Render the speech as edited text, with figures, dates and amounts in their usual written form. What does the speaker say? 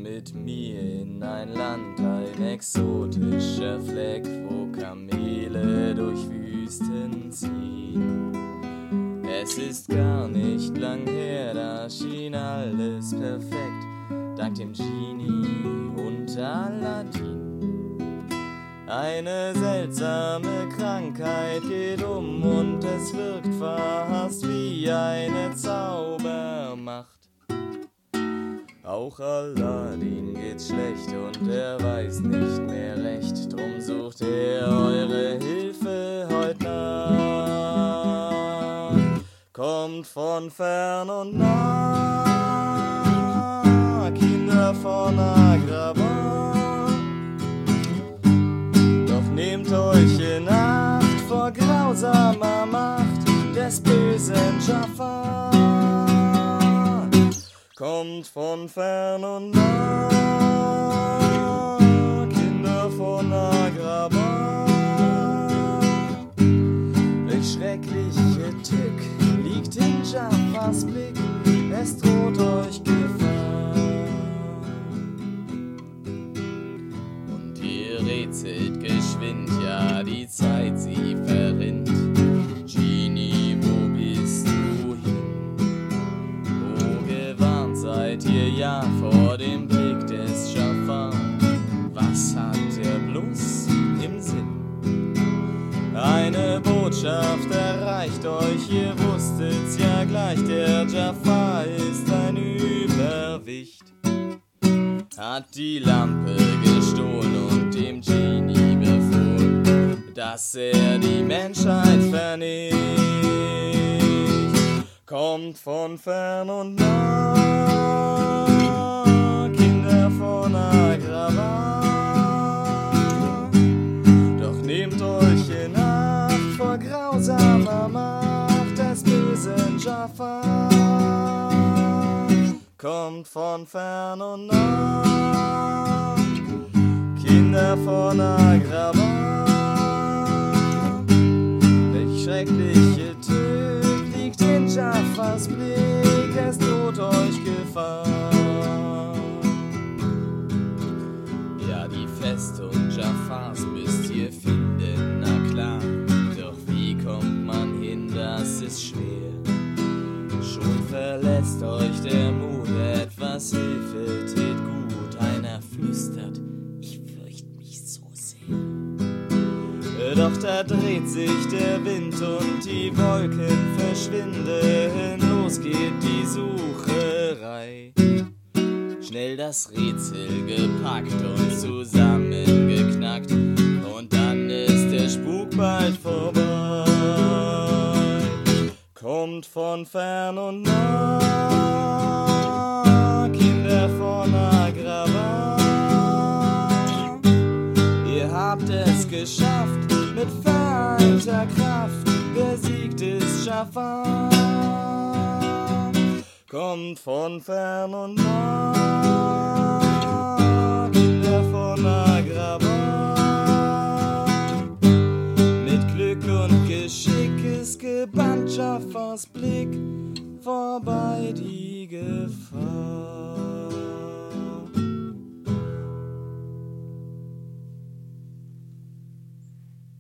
mit mir in ein Land, ein exotischer Fleck, wo Kamele durch Wüsten ziehen. Es ist gar nicht lang her, da schien alles perfekt, dank dem Genie und Aladdin. Eine seltsame Krankheit geht und es wirkt fast wie eine Zaubermacht. Auch Aladdin geht's schlecht und er weiß nicht mehr recht, drum sucht er eure Hilfe heut nach. Kommt von fern und nah, Kinder von Agrabah, doch nehmt euch in Acht vor grausamer Macht des bösen Jafar. Kommt von fern und nah, Kinder von Agrabah. Welch schreckliche Tück liegt in Jafars Blick, es droht euch Gefahr. Und ihr rätselt geschwind, ja die Zeit sie verrinnt. Genie, wo bist du hin? Oh, gewarnt seid ihr ja vor dem Blick des Jafar. Was hat er bloß im Sinn? Eine Botschaft erreicht euch, ihr wusstet's ja gleich, der Jafar ist ein Überwicht. Hat die Lampe gestohlen und dem Genie befohlen, dass er die Menschheit vernicht. Kommt von fern und nah, Kinder von Agrabah, doch nehmt euch in Acht vor grausamer Macht des bösen Jafar. Kommt von fern und nah, Kinder von Agrabah. Welch schreckliche Tück liegt in Jafars Blick, es droht euch Gefahr. Ja, die Festung Jafars müsst ihr finden, na klar, doch wie kommt man hin, das ist schwer. Schon verlässt euch der Mut, etwas Hilfe tät gut. Einer flüstert, ich fürcht mich so sehr. Doch da dreht sich der Wind und die Wolken verschwinden. Los geht die Sucherei. Schnell das Rätsel gepackt und zusammengeknackt, und dann ist der Spuk bald vorbei. Kommt von fern und nah, Kinder von Agrabah. Ihr habt es geschafft, mit vereinter Kraft besiegt ist Jafar. Kommt von fern und nah, Kinder von Agrabah. Mit Glück und Geschick ist gebannt Jafars Blick, vorbei die Gefahr.